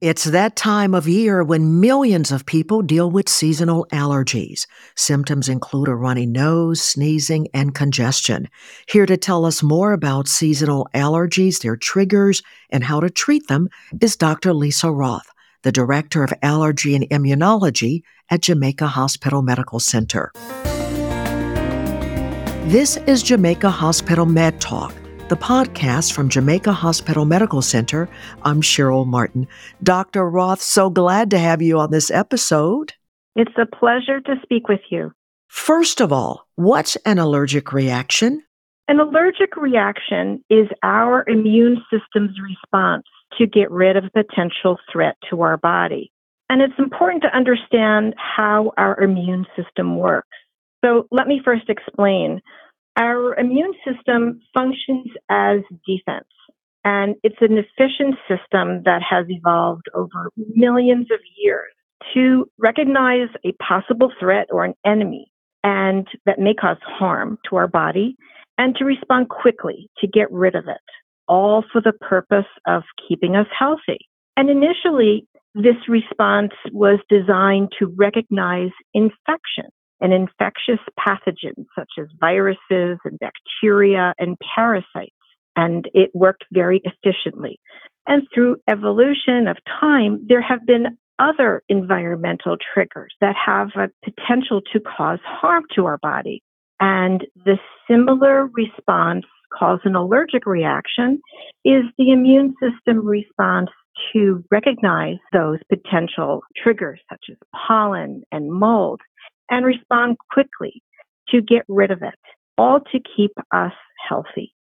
It's that time of year when millions of people deal with seasonal allergies. Symptoms include a runny nose, sneezing, and congestion. Here to tell us more about seasonal allergies, their triggers, and how to treat them is Dr. Lisa Roth, the Director of Allergy and Immunology at Jamaica Hospital Medical Center. This is Jamaica Hospital Med Talk, the podcast from Jamaica Hospital Medical Center. I'm Cheryl Martin. Dr. Roth, so glad to have you on this episode. It's a pleasure to speak with you. First of all, what's an allergic reaction? An allergic reaction is our immune system's response to get rid of a potential threat to our body. And it's important to understand how our immune system works. So let me first explain. Our immune system functions as defense, and it's an efficient system that has evolved over millions of years to recognize a possible threat or an enemy and that may cause harm to our body and to respond quickly to get rid of it, all for the purpose of keeping us healthy. And initially, this response was designed to recognize infection and infectious pathogens such as viruses and bacteria and parasites. And it worked very efficiently. And through evolution of time, there have been other environmental triggers that have a potential to cause harm to our body. And the similar response, called an allergic reaction, is the immune system response to recognize those potential triggers such as pollen and mold and respond quickly to get rid of it, all to keep us healthy.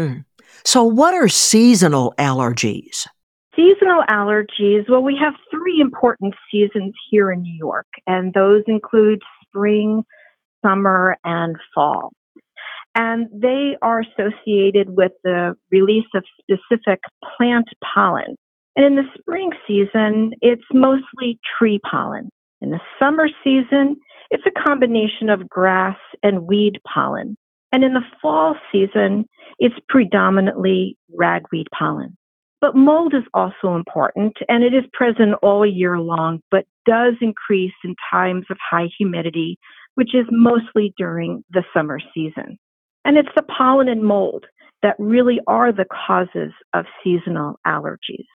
So what are seasonal allergies? Seasonal allergies, well, we have three important seasons here in New York, and those include spring, summer, and fall. And they are associated with the release of specific plant pollen. And in the spring season, it's mostly tree pollen. In the summer season, it's a combination of grass and weed pollen. And in the fall season, it's predominantly ragweed pollen. But mold is also important, and it is present all year long, but does increase in times of high humidity, which is mostly during the summer season. And it's the pollen and mold that really are the causes of seasonal allergies.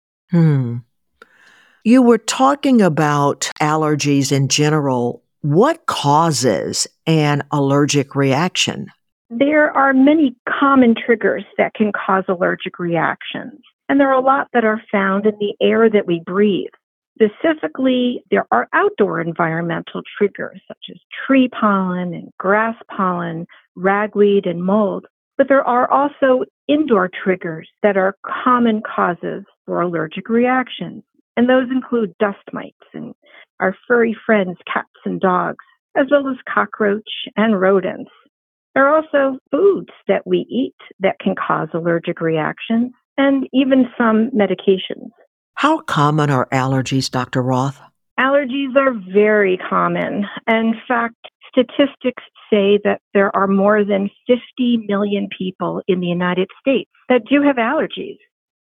You were talking about allergies in general. What causes an allergic reaction? There are many common triggers that can cause allergic reactions, and there are a lot that are found in the air that we breathe. Specifically, there are outdoor environmental triggers such as tree pollen and grass pollen, ragweed, and mold. But there are also indoor triggers that are common causes for allergic reactions. And those include dust mites and our furry friends, cats and dogs, as well as cockroach and rodents. There are also foods that we eat that can cause allergic reactions, and even some medications. How common are allergies, Dr. Roth? Allergies are very common. In fact, statistics say that there are more than 50 million people in the United States that do have allergies.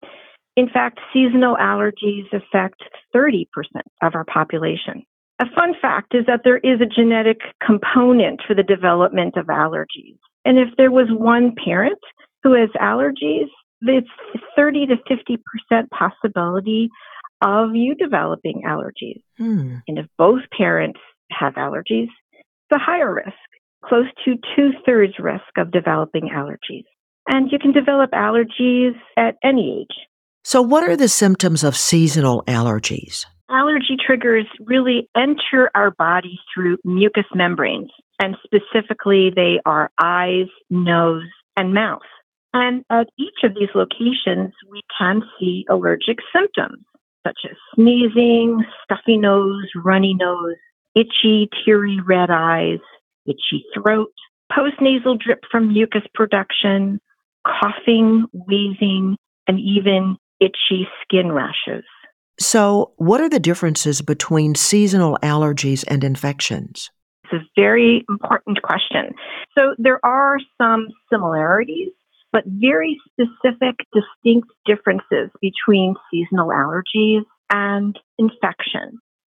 In fact, seasonal allergies affect 30% of our population. A fun fact is that there is a genetic component for the development of allergies. And if there was one parent who has allergies, it's 30 to 50% possibility of you developing allergies. And if both parents have allergies, it's a higher risk, close to 2/3 risk of developing allergies. And you can develop allergies at any age. So what are the symptoms of seasonal allergies? Allergy triggers really enter our body through mucous membranes, and specifically they are eyes, nose, and mouth. And at each of these locations, we can see allergic symptoms, such as sneezing, stuffy nose, runny nose, itchy, teary red eyes, itchy throat, postnasal drip from mucus production, coughing, wheezing, and even itchy skin rashes. So, what are the differences between seasonal allergies and infections? It's a very important question. So there are some similarities, but very specific, distinct differences between seasonal allergies and infection.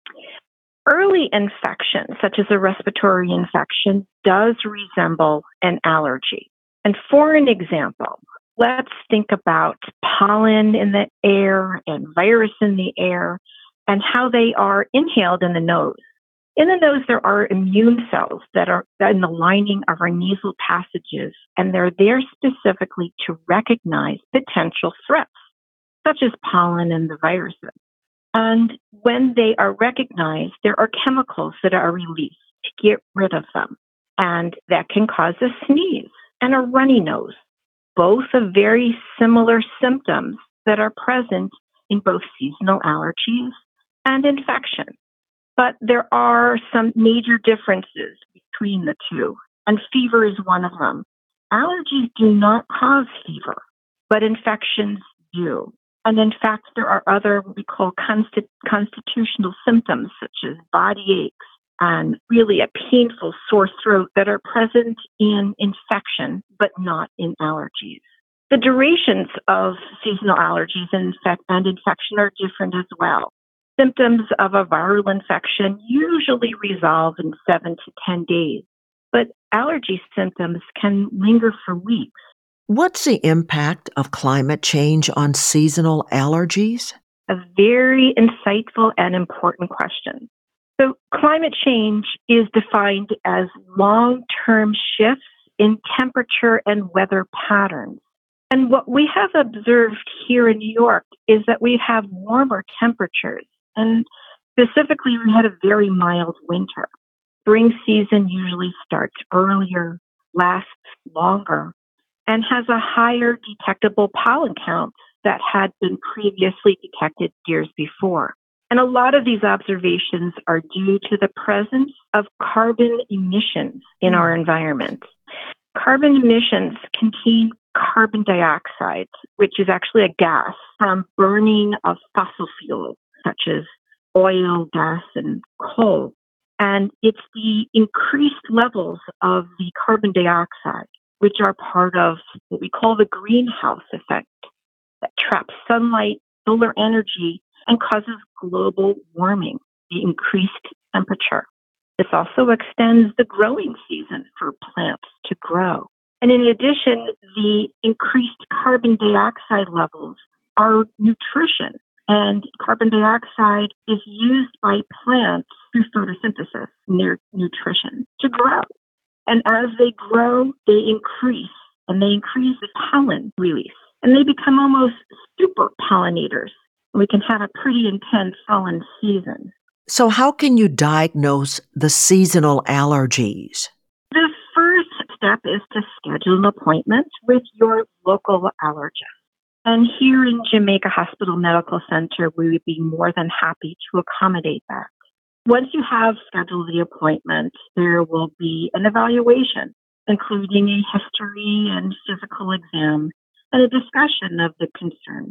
Early infection, such as a respiratory infection, does resemble an allergy. And for an example, let's think about pollen in the air and virus in the air and how they are inhaled in the nose. In the nose, there are immune cells that are in the lining of our nasal passages, and they're there specifically to recognize potential threats, such as pollen and the viruses. And when they are recognized, there are chemicals that are released to get rid of them. And that can cause a sneeze and a runny nose, both of very similar symptoms that are present in both seasonal allergies and infection. But there are some major differences between the two, and fever is one of them. Allergies do not cause fever, but infections do. And in fact, there are other what we call constitutional symptoms, such as body aches and really a painful sore throat that are present in infection, but not in allergies. The durations of seasonal allergies and infection are different as well. Symptoms of a viral infection usually resolve in 7 to 10 days, but allergy symptoms can linger for weeks. What's the impact of climate change on seasonal allergies? A very insightful and important question. So, climate change is defined as long-term shifts in temperature and weather patterns. And what we have observed here in New York is that we have warmer temperatures. And specifically, we had a very mild winter. Spring season usually starts earlier, lasts longer, and has a higher detectable pollen count that had been previously detected years before. And a lot of these observations are due to the presence of carbon emissions in our environment. Carbon emissions contain carbon dioxide, which is actually a gas from burning of fossil fuels, such as oil, gas, and coal. And it's the increased levels of the carbon dioxide, which are part of what we call the greenhouse effect, that traps sunlight, solar energy, and causes global warming, the increased temperature. This also extends the growing season for plants to grow. And in addition, the increased carbon dioxide levels are nutrition. And carbon dioxide is used by plants through photosynthesis in their nutrition to grow. And as they grow, they increase, and they increase the pollen release. And they become almost super pollinators. We can have a pretty intense pollen season. So how can you diagnose the seasonal allergies? The first step is to schedule an appointment with your local allergist. And here in Jamaica Hospital Medical Center, we would be more than happy to accommodate that. Once you have scheduled the appointment, there will be an evaluation, including a history and physical exam, and a discussion of the concerns.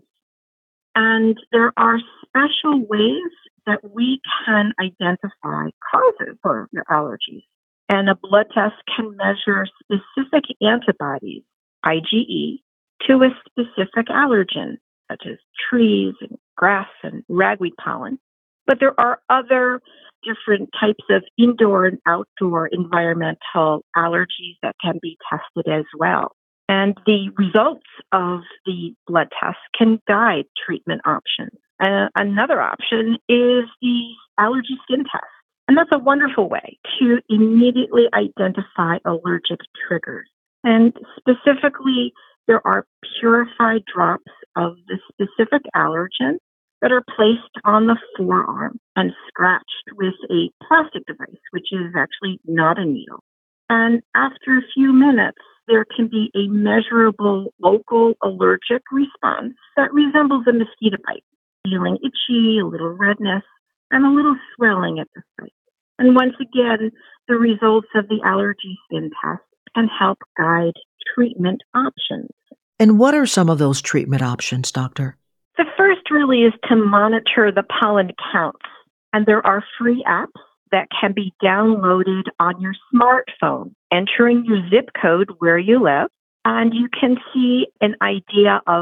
And there are special ways that we can identify causes for your allergies. And a blood test can measure specific antibodies, IgE, to a specific allergen, such as trees and grass and ragweed pollen. But there are other different types of indoor and outdoor environmental allergies that can be tested as well. And the results of the blood test can guide treatment options. Another option is the allergy skin test. And that's a wonderful way to immediately identify allergic triggers. And specifically, there are purified drops of the specific allergen that are placed on the forearm and scratched with a plastic device, which is actually not a needle. And after a few minutes, there can be a measurable local allergic response that resembles a mosquito bite, feeling itchy, a little redness, and a little swelling at the site. And once again, the results of the allergy skin test can help guide treatment options. And what are some of those treatment options, doctor? The first really is to monitor the pollen counts. And there are free apps that can be downloaded on your smartphone, entering your zip code where you live. And you can see an idea of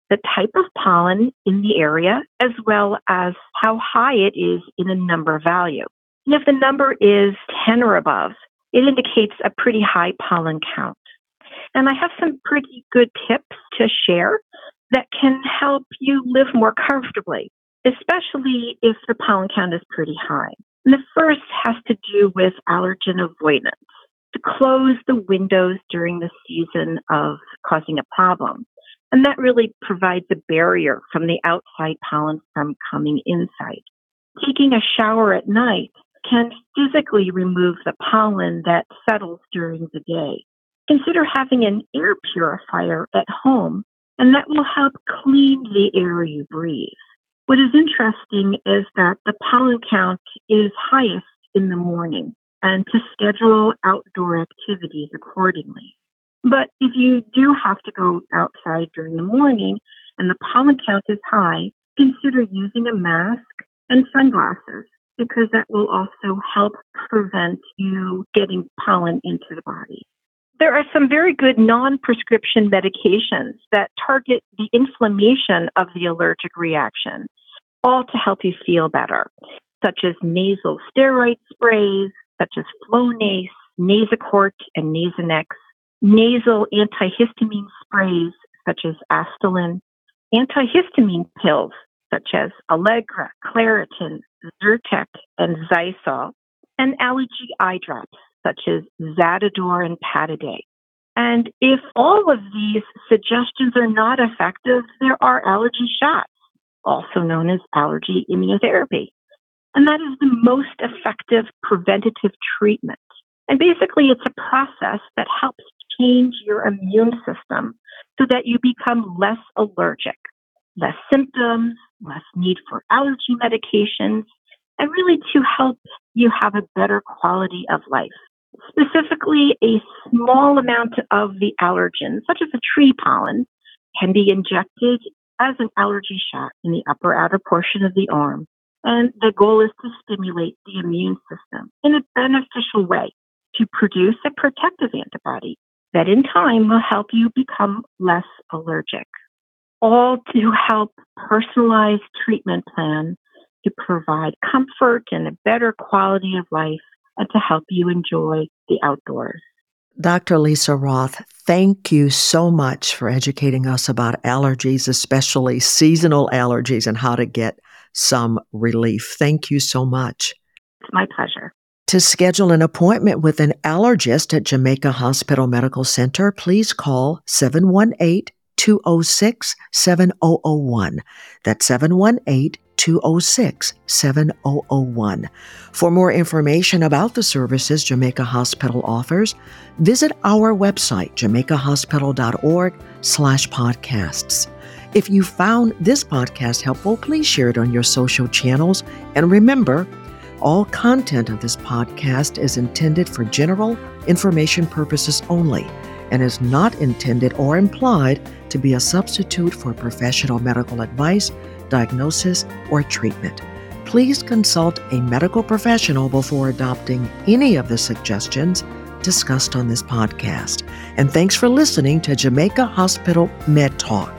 the type of pollen in the area, as well as how high it is in a number value. And if the number is 10 or above, it indicates a pretty high pollen count. And I have some pretty good tips to share that can help you live more comfortably, especially if the pollen count is pretty high. And the first has to do with allergen avoidance, to close the windows during the season of causing a problem. And that really provides a barrier from the outside pollen from coming inside. Taking a shower at night can physically remove the pollen that settles during the day. Consider having an air purifier at home, and that will help clean the air you breathe. What is interesting is that the pollen count is highest in the morning, and to schedule outdoor activities accordingly. But if you do have to go outside during the morning and the pollen count is high, consider using a mask and sunglasses, because that will also help prevent you getting pollen into the body. There are some very good non-prescription medications that target the inflammation of the allergic reaction, all to help you feel better, such as nasal steroid sprays, such as Flonase, Nasacort, and Nasonex, nasal antihistamine sprays, such as Astelin, antihistamine pills, such as Allegra, Claritin, Zyrtec, and Zysol, and allergy eye drops, such as Zatador and Pataday. And if all of these suggestions are not effective, there are allergy shots, also known as allergy immunotherapy. And that is the most effective preventative treatment. And basically, it's a process that helps change your immune system so that you become less allergic, less symptoms, less need for allergy medications, and really to help you have a better quality of life. Specifically, a small amount of the allergen, such as a tree pollen, can be injected as an allergy shot in the upper outer portion of the arm. And the goal is to stimulate the immune system in a beneficial way to produce a protective antibody that in time will help you become less allergic. All to help personalized treatment plan to provide comfort and a better quality of life and to help you enjoy the outdoors. Dr. Lisa Roth, thank you so much for educating us about allergies, especially seasonal allergies, and how to get some relief. Thank you so much. It's my pleasure. To schedule an appointment with an allergist at Jamaica Hospital Medical Center, please call 718-206-7001. That's 718-206-7001. For more information about the services Jamaica Hospital offers, visit our website, jamaicahospital.org/podcasts. If you found this podcast helpful, please share it on your social channels. And remember, all content of this podcast is intended for general information purposes only and is not intended or implied to be a substitute for professional medical advice, diagnosis, or treatment. Please consult a medical professional before adopting any of the suggestions discussed on this podcast. And thanks for listening to Jamaica Hospital Med Talk.